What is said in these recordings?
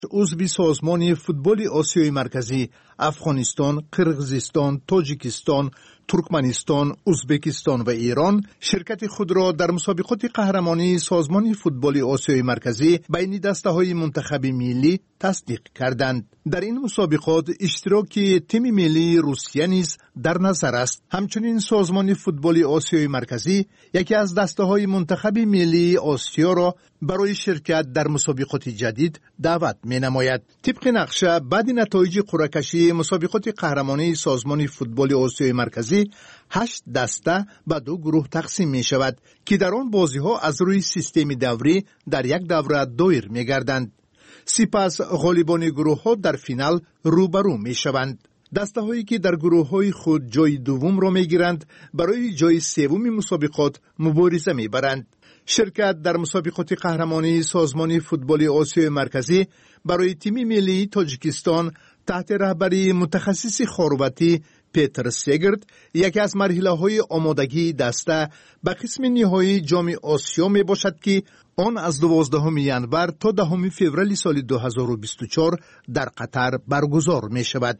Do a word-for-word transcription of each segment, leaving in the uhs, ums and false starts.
عضو سازمان فوتبال آسیای مرکزی افغانستان، قرقیزستان، تاجیکستان، ترکمنستان، ازبکستان و ایران شرکت خود را در مسابقات قهرمانی سازمان فوتبال آسیای مرکزی بین دسته‌های منتخب ملی تصدیق کردند. در این مسابقات اشتراک تیم ملی روسیه نیز در نظر است. همچنین سازمان فوتبال آسیای مرکزی یکی از دسته‌های منتخب ملی آسیا را برای شرکت در مسابقات جدید دعوت می‌نماید. طبق نقشه بعد نتایج قرعه‌کشی مسابقات قهرمانی سازمان فوتبال آسیای مرکزی هشت دسته به دو گروه تقسیم می شود که در آن بازی ها از روی سیستم دوری در یک دوره دایر می گردند. سپس غالبان گروه ها در فینال روبرو می شوند. دسته هایی که در گروه های خود جای دوم را می گیرند برای جای سوم مسابقات مبارزه می برند. شرکت در مسابقات قهرمانی سازمان فوتبال آسیای مرکزی برای تیم ملی تاجیکستان تحت رهبری متخصص خاروتی پیتر سیگرد یکی از مرحله‌های آمادگی دسته به قسم نهایی جام آسیا می باشد که آن از دوازدهم ژانویه تا دهم فوریه سال دو هزار و بیست و چهار در قطر برگزار می شود.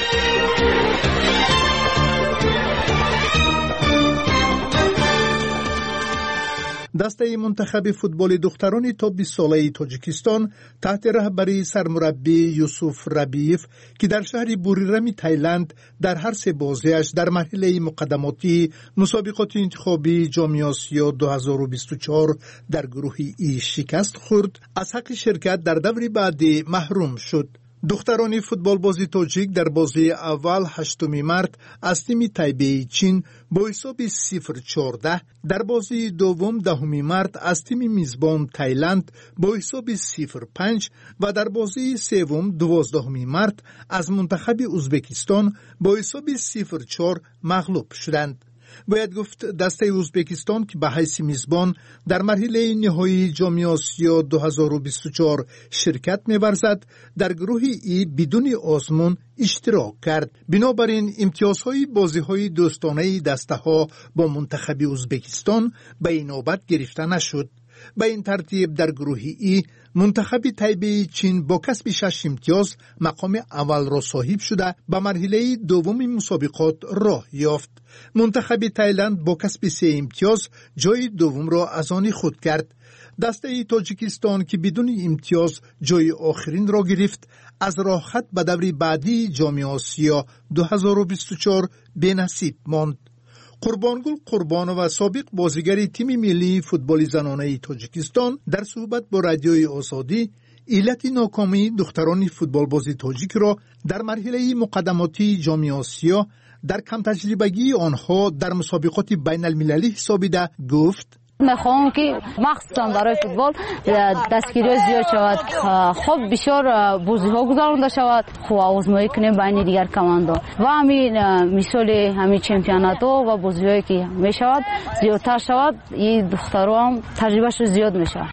دسته منتخب فوتبال دختران تا بیست ساله تاجیکستان تحت رهبری سرمربی یوسف ربیف که در شهر بوریرمی تایلند در هر سه بازیش در مرحله مقدماتی مسابقات انتخابی جام آسیا دو هزار و بیست و چهار در گروه ای شکست خورد، از حق شرکت در دور بعدی محروم شد. دختران فوتبال بازی تاجیک در بازی اول هشتم مارس از تیم تایبه چین با حساب صفر چهارده، در بازی دوم دهم مارس از تیم میزبان تایلند با حساب صفر پنج و در بازی سوم دوازدهم مارس از منتخب ازبکستان با حساب صفر چهار مغلوب شدند. باید گفت دسته ازبکستان که به حیث میزبان در مرحله نهایی جام آسیا دو هزار و بیست و چهار شرکت می‌ورزد در گروه ای بدون آزمون اشتراک کرد. بنابراین امتیازهای بازی‌های دوستانه دسته‌ها با منتخب ازبکستان به این نوبت گرفته نشد. به این ترتیب در گروه ای منتخب تایبه چین با کسب شش امتیاز مقام اول را صاحب شده به مرحله دوم مسابقات راه یافت. منتخب تایلند با کسب سه امتیاز جای دوم را از آن خود کرد. دسته تاجیکستان که بدون امتیاز جای آخرین را گرفت از راه خط به دور بعدی جام آسیا دو هزار و بیست و چهار به نصیب ماند. قربانگل قربانو و سابق بازیگر تیم ملی فوتبال زنانه تاجیکستان در صحبت با رادیوی آزادی علت ناکامی دختران فوتبال بازی تاجیک را در مرحله مقدماتی جام آسیا در کم تجربگی آنها در مسابقات بین المللی حسابیده گفت: میخوام که مخصوصا برای فوتبال دستگیری زیاد شود، خب بسیار بازی ها گذرانده شود، خب آزمایی کنیم بین دیگر کماندا و همین مثال همین چمپیونات ها و بازی هایی که میشود زیادتر شود، این دخترها هم تجربهش زیاد میشود.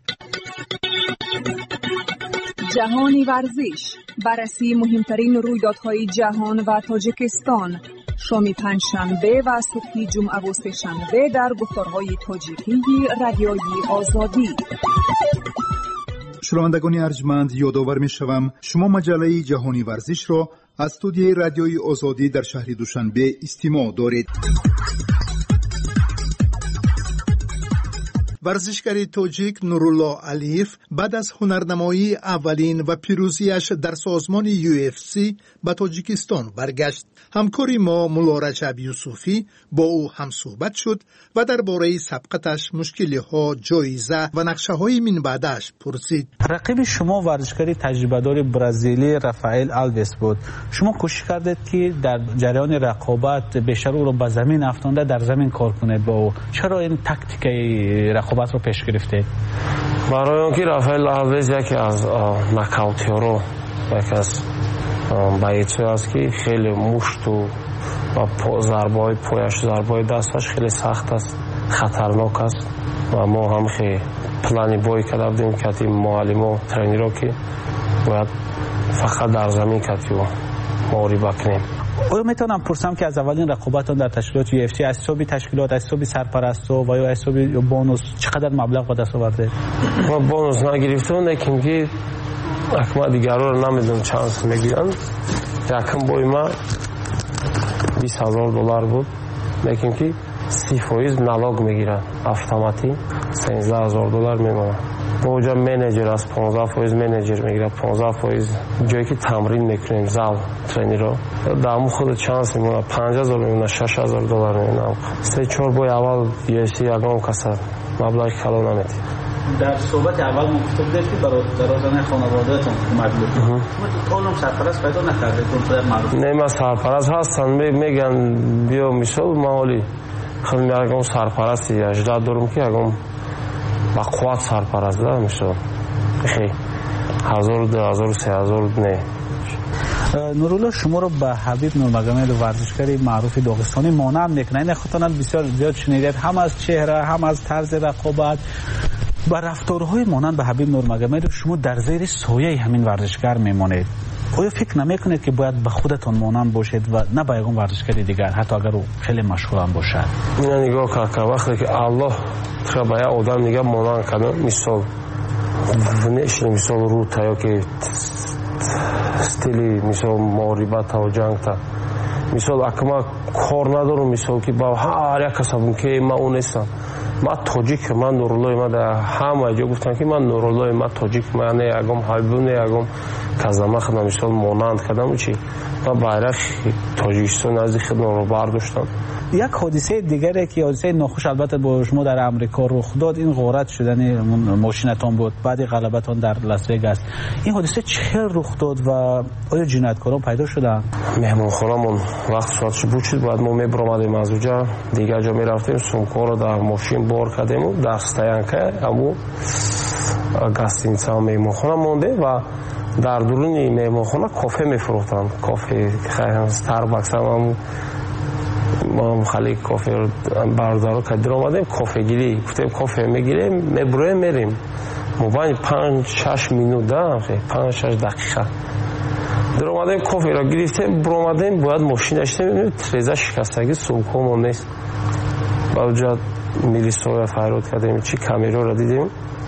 جهانی ورزش، بررسی مهمترین رویدادهای جهان و تاجیکستان، شام پنجشنبه و صبح جمعه و سه‌شنبه در گفتارهای تاجیکی رادیوی آزادی. شنوندگان ارجمند، یادآور می‌شوم شما مجله جهانی ورزش را از استودیوی رادیوی آزادی در شهر دوشنبه استماع دارید. ورزشکار تاجیک نورالله علیف بعد از هنرنمایی اولین و پیروزیش در سازمان یو اف سی به تاجیکستان برگشت. همکاری ما مولا رجب یوسفی با او هم صحبت شد و درباره سبقتش، مشکل‌ها، جایزه و نقشه‌های من بعدش پرسید. رقیب شما ورزشکار تجربه‌دار برزیلی رافائل آلوس بود. شما کوشش کردید که در جریان رقابت بیشتر او را به زمین افکنده در زمین کار کنید با او. چرا این تاکتیک رقابت رو پیش گرفتید؟ برای اینکه رافائل آلوس یکی از نکاوتی‌ها، یکی از بایچه است که خیلی مشت و ضربای پایش، ضربای دستش خیلی سخت است، خطرناک است و ما هم خیلی پلانی بای کردیم که معلم و ترینرها که باید فقط در زمین کتی و ماری بکنیم. آیا میتونم پرسم که از اولین رقابتان در تشکیلات یو اف سی از حساب تشکیلات، از حساب سرپرستو و یا از حساب بونوس چقدر مبلغ به دست آورده؟ ما بونوس نگرفتیم، لیکن که акма дигарро намедонам чанд мегиранд. Якам бои ма бист ҳазор доллар буд, лекин ки си фоиз налог мегиранд автоматӣ сенздаҳ ҳазор доллар мемонад. боҷа менеҷер аст понздаҳ фоиз менеҷер мегирад, понздаҳ фоиз ҷое ки тамрин мекунем зал тренерро даъму худ чанс мемонад, панҷ ҳазор мемонад, шаш ҳазор доллар мемонад. се чор бои аввал ю эф си ягон каса маблағи кало намедиҳад. در صحبت اول ما گفته بودید که برای درآمدن خانواده‌تون کمک می‌کنید. شما کلام سرپرست پیدا نکردید اون معروف؟ نه ما سرپرست هستن میگن بیا مثال مالی خیلی میگم سرپرستی اجدا دارم که اگم با قوت سرپرست ده مثال خیلی هزار دو هزار سه هزار نه. نورالله شما رو به حبیب نورمگامد ورزشکاری معروف داغستانی مانع میکنه. این خاطر بسیار زیاد شنیدید هم از چهره هم از طرز رقابت با رفتارهای مانند به حبیب نورمگامد شما در زیر سایه همین ورزشکار میمونید. آیا فکر نمیکنید که باید به خودتون مانند باشید و نه به یگان ورزشکار دیگر حتی اگر او خیلی مشهور هم باشد؟ من نگاه کردم وقتی که الله تو به آدم نگاه مانند کنه مثال ونش مثال رو تا که استیلی مثال معربت و جنگ تا مثال اکما کار ندارم مثال که با هر یک کسبم که ما اون نیستم. ما تاجیک من نورالله ما در همه جا گفتن که من نورالله ما تاجیک من یگم حبیب یگم کازما خدام مثال مانند کردم چی ما bayrak تاجیکستان از خدمت رو برداشتم. یک حادثه دیگری که حادثه ناخوش البته با شما در امریکا رخ داد این غارت شدن ماشینتون بود بعد غلبتون در لاس وگاس. این حادثه چه رخ داد و آیا جنایتکاران پیدا شدن؟ مهمانخانه‌مون وقت ساعتش بود شد بعد ما میبرامدیم از اونجا دیگه جا میرفتیم سومکو رو در ماشین بار کردیم و در ستایانکه امو گاستینیца مهمانخانه مونده و در درون مهمانخانه کافه میفروختن کافه استارباکس هم ما خالی کافه رو بردارو کردیم اومدیم کافه گیری گفتیم کافه میگیریم میبریم میریم مباین پنج شش منوت ده پنج شش دقیقه در اومدیم کافه رو گرفتیم برآمدیم باید ماشین داشتیم میبینیم تریزه شکستگی سومکومون نیست با اونجا میلیسو فریاد کردیم چی کامیرا رو دیدیم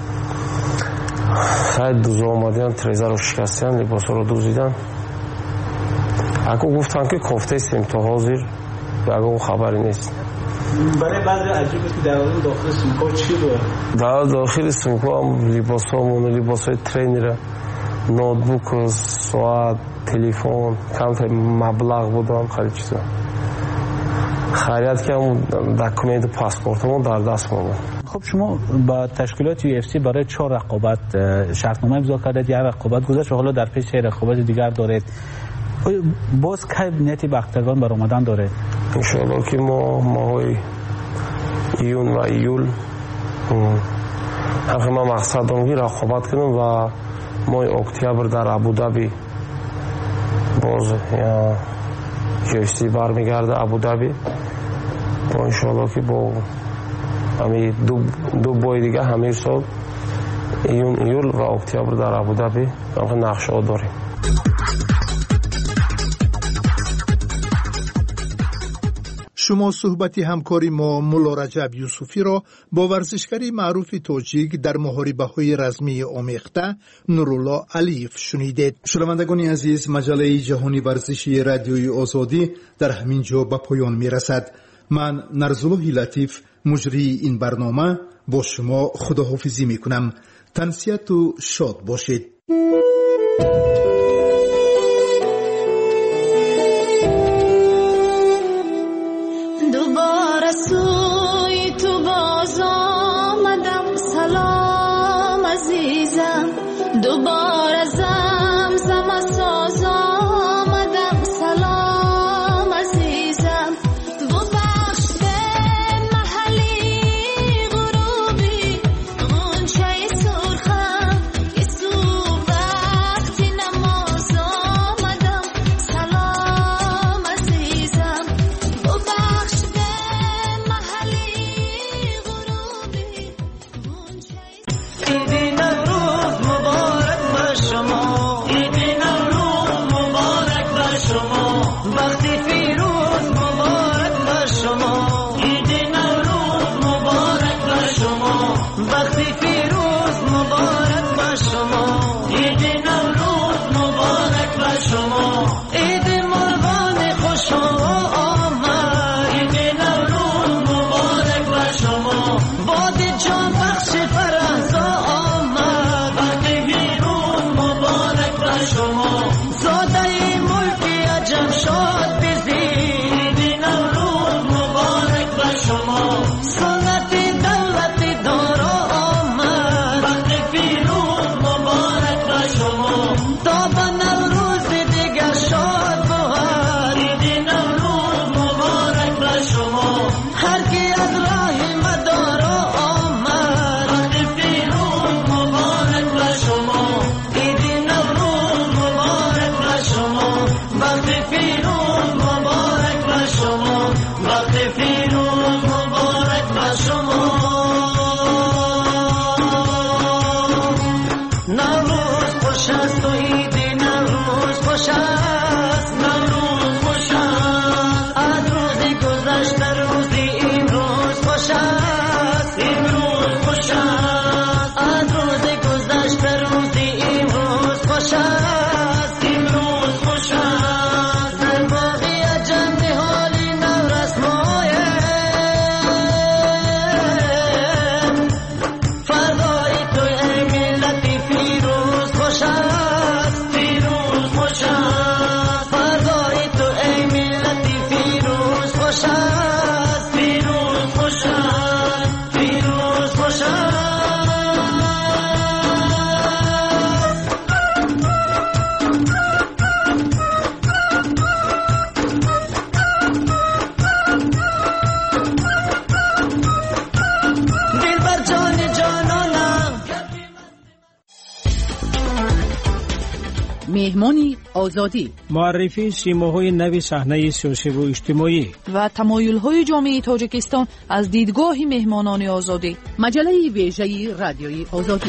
شاید دوزا اومدن تریزه رو شکستن لباس رو دوزیدن اگه گفتن که کافته استیم تا حاضر اگه اون خبری نیست. برای بعضی عجیبه که در اون داخل سومکو چی بود؟ در داخل سومکو هم لباس همون لباس های ترینره نوتبوک ساعت تلفن کم مبلغ بودم خیلی چیزا خیلیت که هم دکومنت پاسپورت همون در دست موند. خب شما با تشکیلات یو اف سی برای چهار رقابت شرطنامه امضا کردید یا رقابت گذشت و حالا در پیش رقابت دیگر دارید باز کی نیتی به اختران بر آمدن داره؟ انشاءالله که ما ماهای ایون و ایول همه ما مقصد دارم که رقابت کنیم و ماه اکتبر در ابودابی باز یا یو اف سی برمیگرده ابودابی با انشاءالله که با همه دو, دو بای دیگه همه سال ایون ایول و اکتبر در ابودابی همه نقشه ها داریم. شما صحبتی همکاری ما مولا رجب یوسفی را با ورزشکاری معروف تاجیک در محاربه‌های رزمی آمیخته نورالله علیف شنیدید. شنوندگان عزیز مجله جهانی ورزشی رادیوی آزادی در همین جا به پایان میرسد. من نرزالله لطیف مجری این برنامه با شما خداحافظی میکنم. تنسیت و شاد باشید. دوباره زمزم ساز آمدم سلام عزیزم ببخش به محلی غروبی غنچه سرخم که سوق وقتی نما شما زاده ملکی عجم شاد بزید نوروز مبارک به شما سنت دولت دارا آمد وقت پیروز مبارک به شما تا به نوروز دیگر شاد بود عید نوروز مبارک به شما هر کی از راه مدارا آمد وقت پیروز مبارک به شما عید نوروز مبارک به شما وقت پیروز مبارک به شما وقت پیروز مبارک به شما نوروز خوش است و عید نوروز خوش است نوروز خوش است از روزی گذشته روزی امروز خوش است امروز خوش است از روزی گذشته روزی امروز خوش است امروز خوش است در باقی عجم نهالی نورسمایه فردای تو ای ملتی پیروز خوش است پیروز خوش است فردای تو ای ملتی پیروز خوش است پیروز خوش است پیروز خوش است دل بر جان جانانم مهمانی آزادی معرفی سیماهای نوی صحنه سیاسی و اجتماعی و تمایل‌های جامعه تاجیکستان از دیدگاه مهمانان آزادی مجله ویژه رادیوی آزادی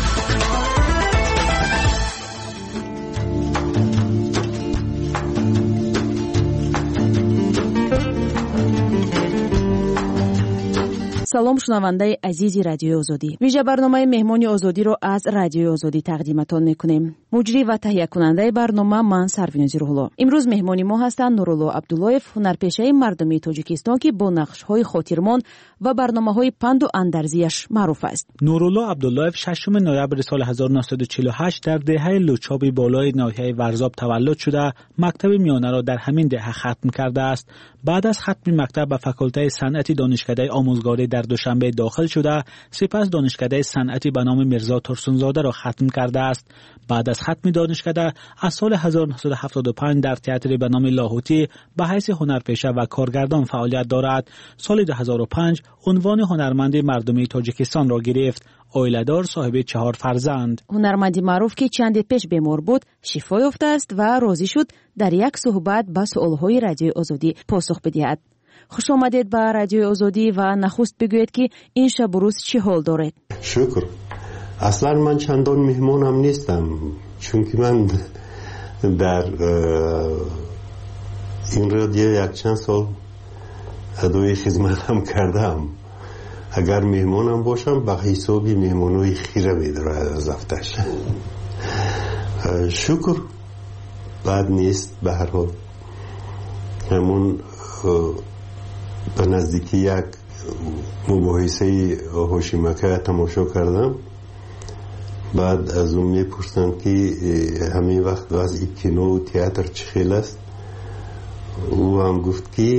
салом шунавандаи азизи радиои озодӣ. вижа барномаи меҳмони озодиро аз радиои озодӣ тақдиматон мекунем. муҷрӣ ва таҳиякунандаи барнома ман сарвинози рӯҳулло. имрӯз меҳмони мо ҳастанд нурулло абдуллоев, ҳунарпешаи мардумии тоҷикистон ки бо нақшҳои хотирмон ва барномаҳои панду андарзияш маъруф аст. нурулло абдуллоев шашум ноябри соли ҳазору нуҳсаду чилу ҳашт дар деҳаи лучоби болои ноҳияи варзоб таваллуд шуда мактаби миёнаро дар ҳамин деҳа хатм кардааст. баъд аз хатми мактаб ба факултаи санъати донишкадаи омӯзгорӣ дар душанбе дохил шуда сипас донишкадаи санъати ба номи мирзо турсунзодаро хатм кардааст. баъд аз хатми донишкада аз соли ҳазору нуҳсаду ҳафтоду панҷ дар театри ба номи лоҳутӣ ба ҳайси ҳунарпеша ва коргардон фаъолият дорад. соли ду ҳазору панҷ унвони ҳунарманди мардумии тоҷикистонро гирифт. оиладор, соҳиби чаҳор фарзанд. ҳунарманди маъруф ки чанде пеш бемор буд шифо ёфтааст ва розӣ шуд дар як суҳбат ба суолҳои радиои озодӣ посух бидиҳад. хушомадед ба радиои озодӣ ва нахуст бигӯед ки ин шабу рӯз чӣ ҳол доред? шукр. аслан ман чандон меҳмонам нестам, чунки ман дар ин радио якчанд сол адои хизматам кардам. агар меҳмонам бошам ба ҳисоби меҳмонои хира медорад аз афташ. шукр бад нест. ба ҳар ҳол ҳамон ба наздики як мубоҳисаи ҳошимака тамошо кардам. баъд аз ӯ мепурсанд ки ҳамин вақт вазъи кинову театр чӣ хел аст. ӯ ҳам гуфт ки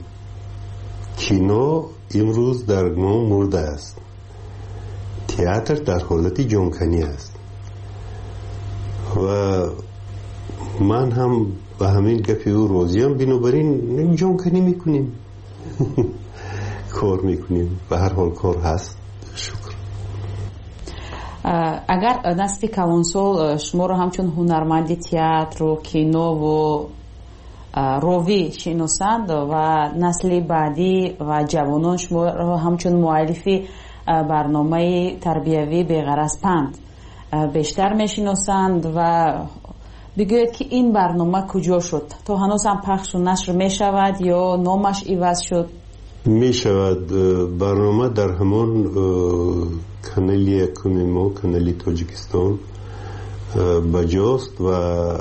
кино имрӯз дар ном мурда аст, театр дар ҳолати ҷонканӣ аст. ва ман ҳам ба ҳамин гапи ӯ розиам. бинобар ин ҷонканӣ мекунем, кор мекунем. ба ҳар ҳол кор ҳаст. шукр. агар насли калонсол шуморо ҳамчун ҳунарманди театру кинову ровӣ шиносанд ва насли баъдӣ ва ҷавонон шуморо ҳамчун муаллифи барномаи тарбиявӣ беғараз панд бештар мешиносанд ва бигӯед ки ин барнома куҷо шуд? то ҳанӯз ҳам пахшу нашр мешавад ё номаш иваз шуд? мешавад. барнома дар ҳамон канали якуми мо, канали Тоҷикистон баҷост ва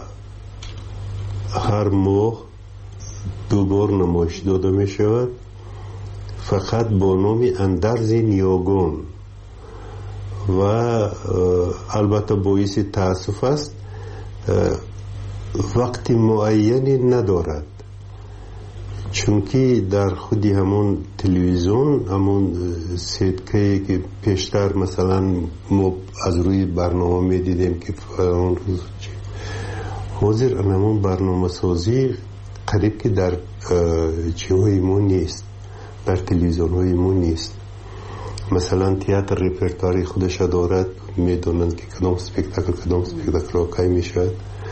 ҳар моҳ ду бор намоиш дода мешавад, фақат бо номи андарзи ниёгон. ва албатта боиси таассуф аст, وقت معینی ندارد، چون که در خودی همون تلویزیون همون سیدکه که پیشتر مثلا ما از روی برنامه می دیدیم که اون روز حاضر همون برنامه سازی قریب که در چیهای ما نیست، در تلویزیون های ما نیست. مثلا تئاتر رپرتواری خودش دارد، میدونند که کدام سپکتاکل کدام سپکتاکل کی میشد.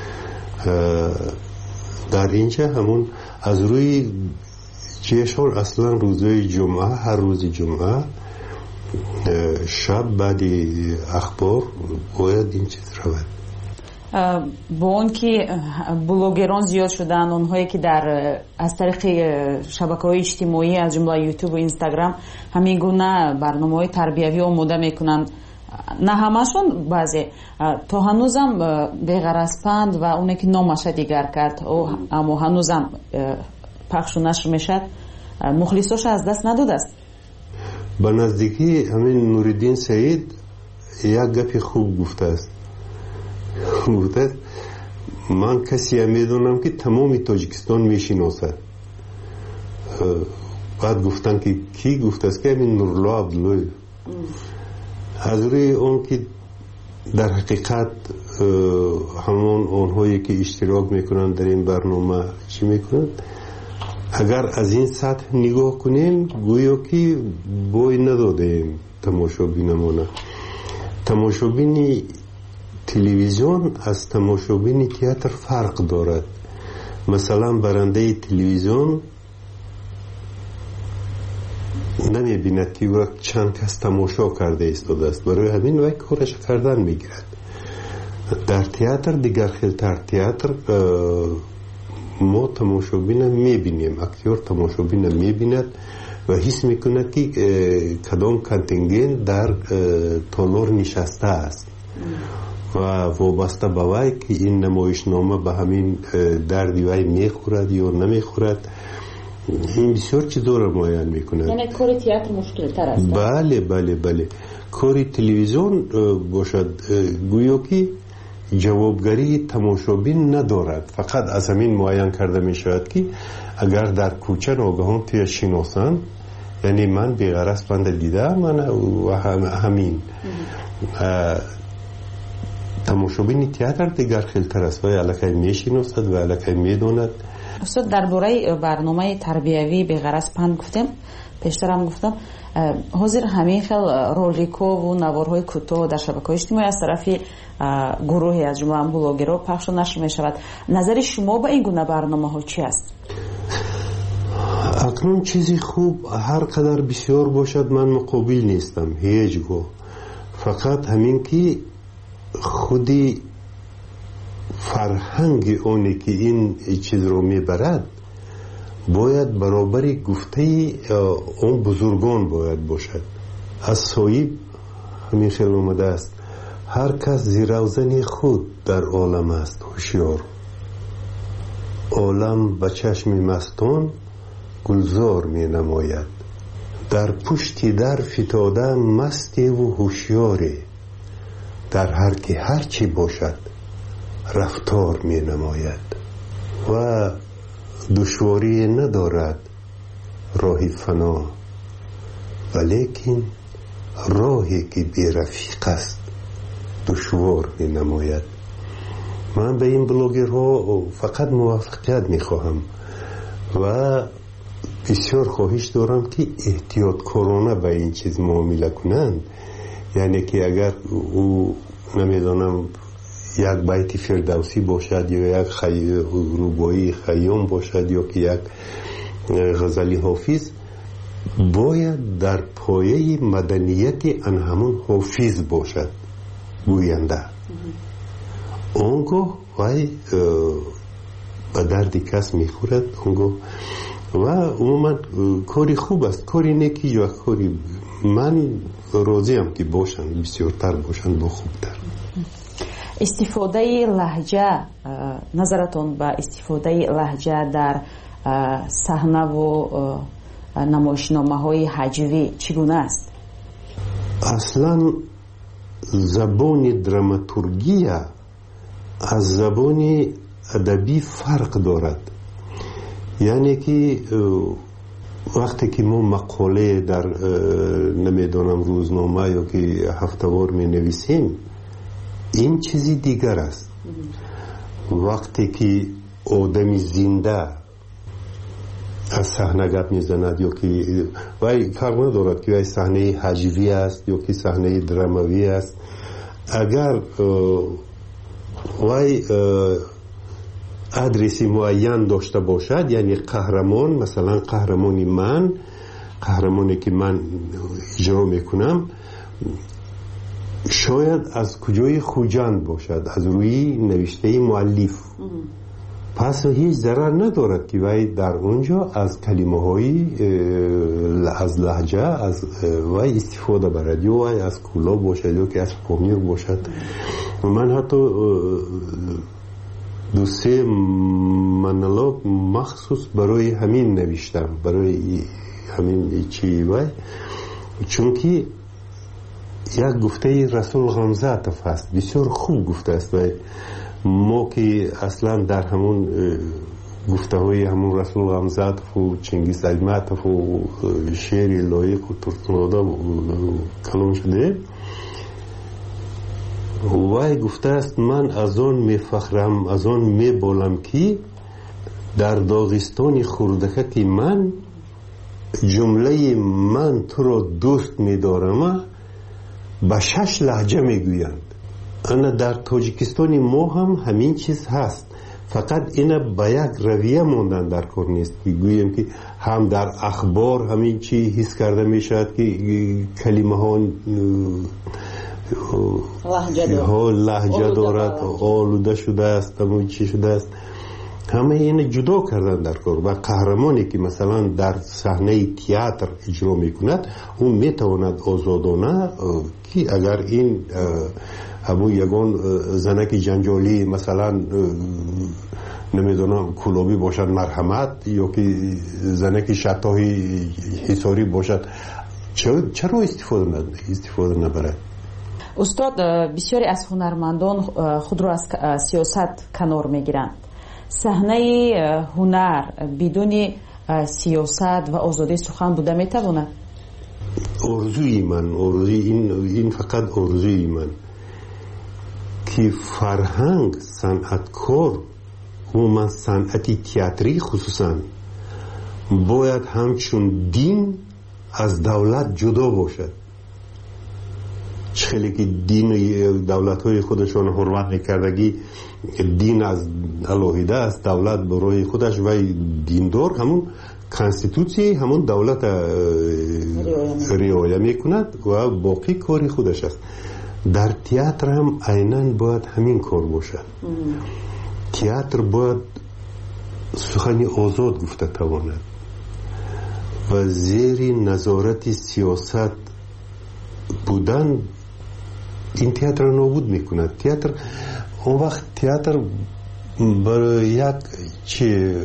در اینجا همون از روی جشن اصلا روزهای جمعه، هر روز جمعه شب بعد اخبار باید این چیز رود. با اون که بلوگران زیاد شدن، اونهایی که در از طریق شبکه‌های اجتماعی از جمله یوتیوب و اینستاگرام همین گونه برنامه‌های تربیوی آماده میکنن، نه همشون، بعضی تا هنوزم بی‌غرض‌پند و اونی که نامش دیگر کرد اما هنوزم پخش و نشر میشد، مخلصاش از دست نداده است. به نزدیکی همین نوردین سعید یک گپی خوب گفته است. گفته است من کسی میدونم که تمام تاجیکستان میشناسد. بعد گفتن که کی؟ گفته است که همین نورالله عبدالله. از روی اون که در حقیقت همون اونهایی که اشتراک میکنن در این برنامه چی میکنن، اگر از این سطح نگاه کنیم گویا که بوی ندادیم تماشابینمونه. تماشابین تلویزیون از تماشابین تئاتر فرق دارد. مثلا برنده تلویزیون نمی بیند که وقت چند کس تماشا کرده ایستاده است، برای همین وقت کارش کردن میگیرد. در تئاتر دیگر خیلتر تئاتر ما تماشابین میبینیم، اکتور تماشابین میبیند و حس میکند که کدام کانتینگنت در تالار نشسته است و وابسته به وی که این نمایشنامه به همین دردی وی میخورد یا نمیخورد. این بسیار چیزا را معین میکند. یعنی کار تئاتر مشکل تر است. بله بله بله. کار تلویزیون باشد گویا که جوابگری تماشابین ندارد، فقط از همین معین کرده می شود که اگر در کوچه ناگهان توی شناسان، یعنی من بی‌غرض بنده دیدم من و هم همین تماشابین تئاتر دیگر خیلتر است و الکی می شناسد و الکی می داند. استاد درباره برنامه تربیوی بی‌غرض پند گفتیم، پیشتر هم گفتم حاضر همین خیل رولیکو و نوارهای کوتاه در شبکه‌های اجتماعی از طرف گروهی از جمله بلاگرها پخش و نشر می شود. نظر شما به این گونه برنامه ها چی است؟ اکنون چیزی خوب هر قدر بسیار باشد من مقابل نیستم هیچ گو، فقط همین که خودی فرهنگ اونی که این چیز رو میبرد باید برابر گفته اون بزرگان باید باشد. از صاحب همین خیلی اومده است هر کس زیروزن خود در عالم است هوشیار، عالم به چشم مستان گلزار می نماید، در پشتی در فتاده مستی و هوشیاری، در هر که هر چی باشد رفتار می نماید و دشواری ندارد راهی فنا، ولیکن راهی که بی رفیق است دشوار می نماید. من به این بلاگرها فقط موفقیت می خواهم و بسیار خواهش دارم که احتیاط کارانه به این چیز معامله کنند. یعنی که اگر او نمیدانم یک بیت فردوسی باشد یا یک خی... روبایی خیام باشد یا که یک غزلی حافظ، باید در پایه مدنیت ان همون حافظ باشد گوینده. اونگاه وای به دردی کس میخورد اونگاه و عموما کاری خوب است، کاری نیکی یا کاری من راضیم که باشن بسیارتر باشن با خوبتر. استفاده لهجه، نظرتون به استفاده لهجه در صحنه و نمایشنامه های هجوی چگونه است؟ اصلا زبان دراماتورگی از زبان ادبی فرق دارد. یعنی که وقتی که ما مقاله در نمیدونم روزنامه یا که هفته‌وار می نویسیم این چیزی دیگر است. وقتی که آدمی زنده از صحنه گپ میزند یا که وای فرق ندارد که وای صحنه هجوی است یا که صحنه دراموی است، اگر وای ادرسی معین داشته باشد، یعنی قهرمان، مثلا قهرمانی من، قهرمانی که من اجرا میکنم شاید از کجای خوجند باشد، از روی نوشته مؤلف، پس هیچ ضرر ندارد که وای در اونجا از کلمه های از لهجه از وای استفاده برد، یا وای از کولا باشد یا که از پومیق باشد. من حتی دو سه منالوگ مخصوص برای همین نوشتم، برای همین چی وای، چون که یک گفته رسول غمزه است، بسیار خوب گفته است. وای ما که اصلا در همون گفته های همون رسول غمزه و چنگیز ایمت و شعر لایق و ترتناده کلام شده، وای گفته است من از آن می فخرم، از آن می بولم که در داغستان خردکه که من جمله من تو را دوست می دارم به شش لهجه می گویند. انا در تاجیکستان ما هم همین چیز هست، فقط اینا با یک رویه موندن در کار نیست که گوییم که هم در اخبار همین چی حس کرده می شود که کلمه ها لهجه دارد، آلوده شده است، همون چی شده است، همه این جدا کردن در کار. و قهرمانی که مثلا در صحنه تئاتر اجرا میکند اون میتواند آزادانه که اگر این همون یگان زنک جنجالی مثلا نمیدونم کلابی باشد مرحمت، یا که زنک شتاهی حساری باشد، چرا استفاده استفاده نبرد؟ استاد، بسیاری از هنرمندان خود را از سیاست کنار میگیرند. صحنه هنر بدون سیاست و آزادی سخن بوده میتواند؟ آرزوی من، آرزوی این این فقط آرزوی من که فرهنگ، صنعتکار و من صنعتی تئاتری خصوصا باید همچون دین از دولت جدا باشد. خیلی که دین دولت های خودشون حرمت میکردگی دین از الهیده است، دولت برای خودش و دیندار همون کانستیتوسی همون دولت رعایت میکند و باقی کاری خودش است. در تئاتر هم عیناً باید همین کار باشد. تئاتر باید سخنی آزاد گفته تواند و زیر نظارت سیاست بودن این تئاتر نابود میکند. تئاتر اون وقت تئاتر برای یک چه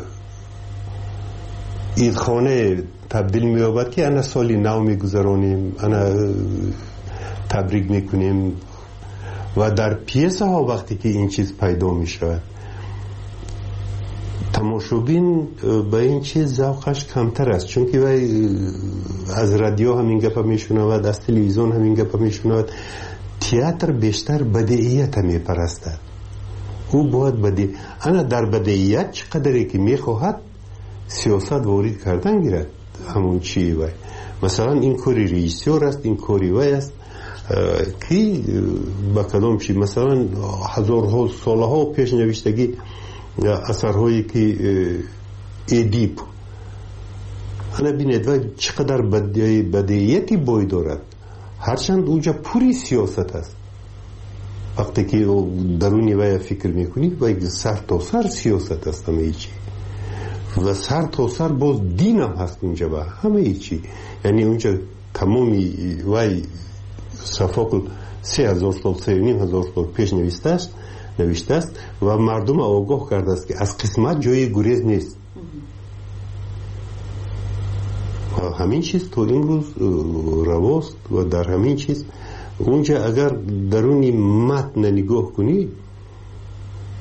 ایدخانه تبدیل می‌یابد که انا سالی نو میگذرانیم، انا تبریک میکنیم و در پیسه ها وقتی که این چیز پیدا میشود تماشابین به این چیز ذوقش کمتر است، چون که از رادیو همین گپ میشنود، از تلویزیون همین گپ میشنود. تئاتر بیشتر بدیهیت میپرستد، او باید بدی انا در بدیهیت چقدری که میخواهد سیاست وارد کردن گیرد. همون چی وای مثلا این کاری رئیسیور است، این کاری وای است که با کدام چی مثلا هزارها سالها پیش نوشتگی اثرهایی که ادیپ انا بینید و چقدر بدیهیتی بای دارد، هرچند اونجا پوری سیاست است. وقتی که درونی وای فکر میکنی و سر تا سر سیاست است همه چی و سر تا سر باز دین هم هست اونجا و همه چی. یعنی اونجا تمامی وای صفاقل سه هزار سال سه و نیم هزار سال پیش نوشته است نوشته است و مردم آگاه کرده است که از قسمت جای گریز نیست. و همین چیز تو امروز رواست و در همین چیز اونجا اگر درونی متن نگاه کنی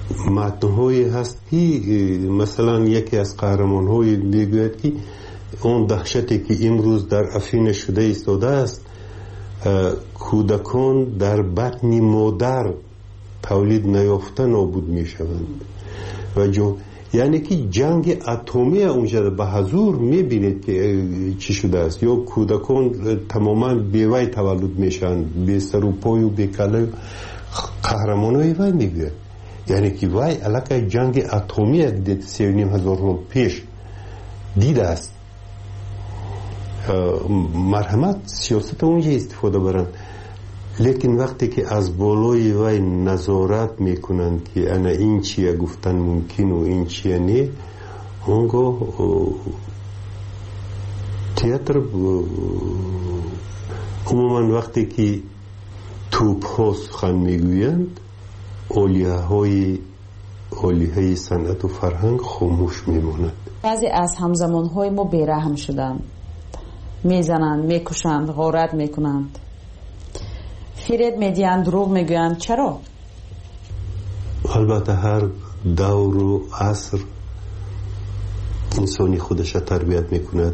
متن‌هایی هست که مثلا یکی از قهرمان‌های میگوید که اون دهشتی که امروز در افیون شده ایستاده است کودکان در بطن مادر تولید نیافته نابود میشوند و جو یعنی که جنگ اتمی اونجا به حضور میبینید که چی شده است یا کودکان تماما بیوی تولد میشن بی سر و پای و بی کله قهرمانای وی میگوید یعنی که وی علاقه جنگ اتمی دید سی و نیم هزار سال پیش دیده است مرحمت سیاست اونجا استفاده برند لیکن وقتی که از بالای وی نظارت میکنند که انا این چیه گفتن ممکن و این چیه نه اونگاه تئاتر عموما وقتی که توپ ها سخن میگویند اولیه های اولیه های صنعت و فرهنگ خاموش میموند. بعضی از همزمان های ما بیرحم شدند، میزنند، میکشند، غارت میکنند، فریب میدیند، دروغ میگویند. چرا؟ البته هر دور و عصر انسانی خودش تربیت میکند،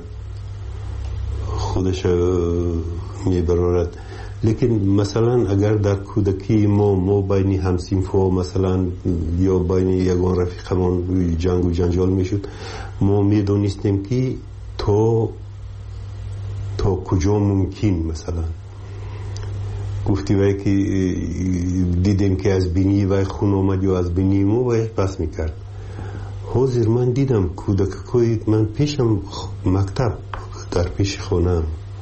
خودش میبرارد. لیکن مثلا اگر در کودکی ما ما بین همسینفا مثلا یا بین یگان رفیقمان جنگ و جنجال میشد، ما میدونستیم که تا تا کجا ممکن مثلا گفتی وای که دیدیم که از بینی وای خون آمد یا از بینی ما وای بس میکرد. حاضر من دیدم کودکای من پیشم مکتب در پیش خونم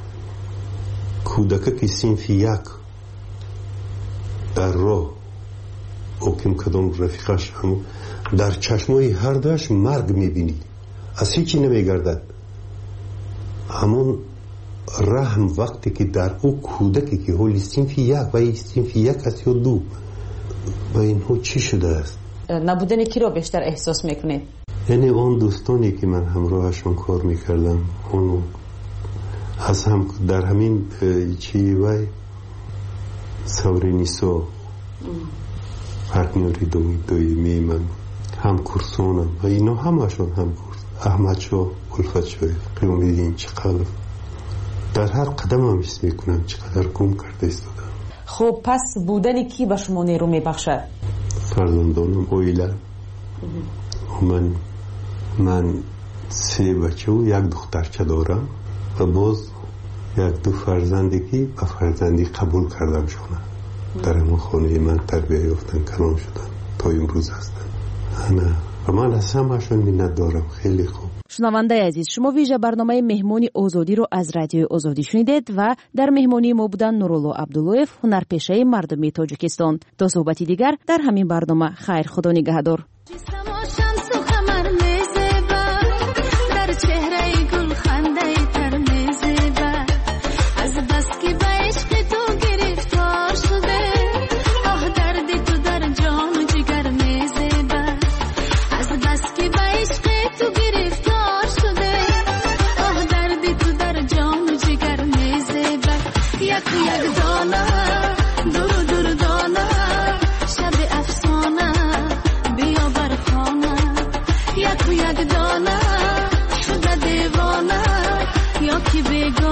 کودک که صنف یک در راه اوکم کدام رفیقش هم در چشمای هر دوش مرگ میبینی، از هیچی نمیگردد. همون رحم وقتی که در او کودکی که حالی صنف یک و صنف یک است یا دو و اینها چی شده است؟ نبودن کی رو بیشتر احساس میکنید؟ یعنی اون دوستانی که من همراهشون کار میکردم اون از هم در همین چی وای سورینیسو پارتنری دومی دویمی من هم کورسونم و اینا همشون هم کورس احمد شو الفت شوی قیام دیدین چقدر در هر قدم هم حس میکنم چقدر گم کرده ایستادم. خب پس بودن کی به شما نیرو میبخشد؟ فرزندانم اویلا من من سه بچه و یک دخترچه دارم و باز یک دو فرزندی که به فرزندی قبول کردم شونه در همون خانه من تربیه یافتن کلام شدن تا امروز هستن. انا و من از همشون منت دارم. خیلی خوب. شنونده عزیز، شما ویژه برنامه مهمانی آزادی رو از رادیو آزادی شنیدید و در مهمانی ما بودن نورالله عبداللهیف، هنرپیشه مردمی تاجیکستان. تا صحبتی دیگر در همین برنامه. خیر، خدا نگهدار. یک دانه شده دیوانه یا کی بگو